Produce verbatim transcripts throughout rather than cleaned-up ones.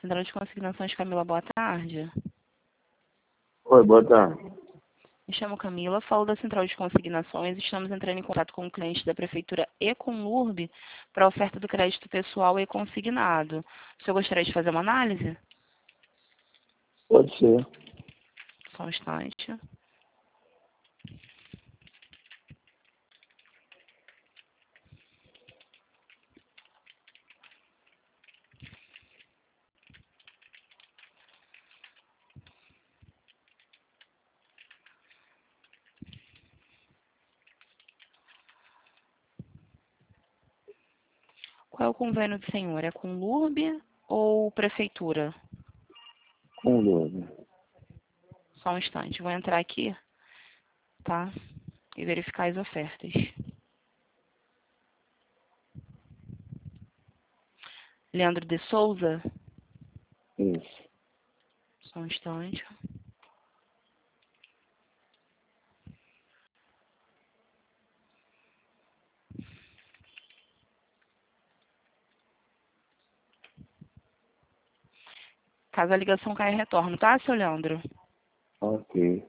Central de Consignações, Camila, boa tarde. Oi, boa tarde. Me chamo Camila, falo da Central de Consignações. Estamos entrando em contato com o cliente da Prefeitura e com o Lurb para a oferta do crédito pessoal e consignado. O senhor gostaria de fazer uma análise? Pode ser. Só um instante. Qual é o convênio do senhor? É com o Lurb ou Prefeitura? Com Lurb. Só um instante. Vou entrar aqui, tá? E verificar as ofertas. Leandro de Souza? Isso. Só um instante. Caso a ligação caia, retorno, tá, seu Leandro? Ok.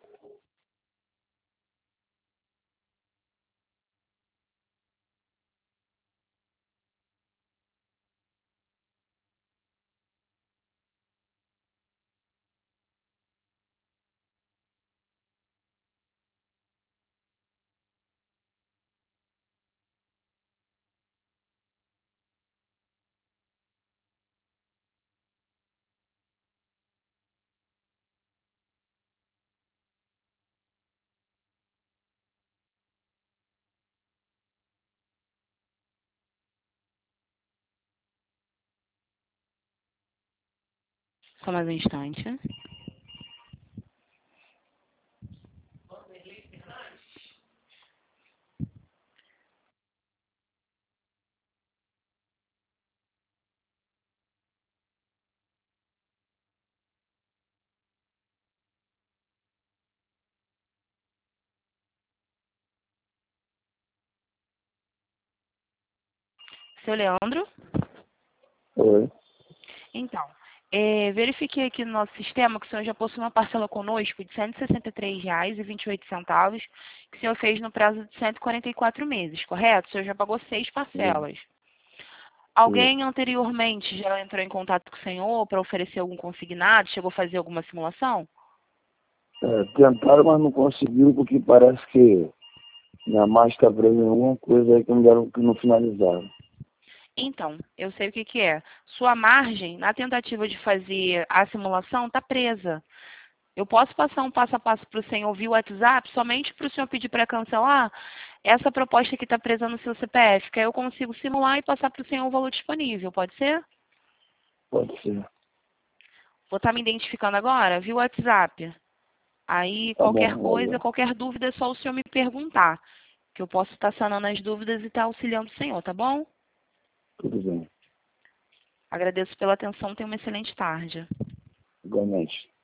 Só mais um instante. Seu Leandro? Oi. Então, é, verifiquei aqui no nosso sistema que o senhor já possui uma parcela conosco de cento e sessenta e três reais e vinte e oito centavos, que o senhor fez no prazo de cento e quarenta e quatro meses, correto? O senhor já pagou seis Sim. parcelas. Isso. Alguém anteriormente já entrou em contato com o senhor para oferecer algum consignado? Chegou a fazer alguma simulação? É, tentaram, mas não conseguiram, porque parece que minha margem está presa em alguma coisa aí que não deram, que não finalizaram. Então, eu sei o que, que é. Sua margem, na tentativa de fazer a simulação, está presa. Eu posso passar um passo a passo para o senhor via WhatsApp, somente para o senhor pedir para cancelar essa proposta que está presa no seu C P F, que aí eu consigo simular e passar para o senhor o valor disponível, pode ser? Pode ser. Vou estar me identificando agora via WhatsApp. Aí, Tá qualquer bom, coisa, valeu. qualquer dúvida, é só o senhor me perguntar, que eu posso estar sanando as dúvidas e estar auxiliando o senhor, tá bom? Tudo bem. Agradeço pela atenção, tenha uma excelente tarde. Igualmente.